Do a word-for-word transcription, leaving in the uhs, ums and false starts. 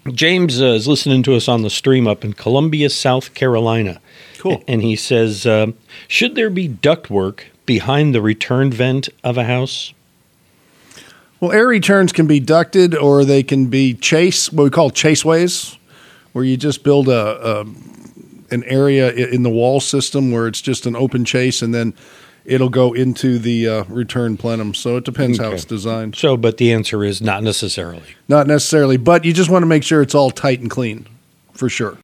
James uh, is listening to us on the stream up in Columbia, South Carolina. Cool. And he says, uh, should there be ductwork behind the return vent of a house? Well, air returns can be ducted, or they can be chase, what we call chaseways, where you just build a, a an area in the wall system where it's just an open chase, and then it'll go into the uh, return plenum. So it depends okay. how it's designed. So, but the answer is not necessarily. Not necessarily, but you just want to make sure it's all tight and clean, for sure.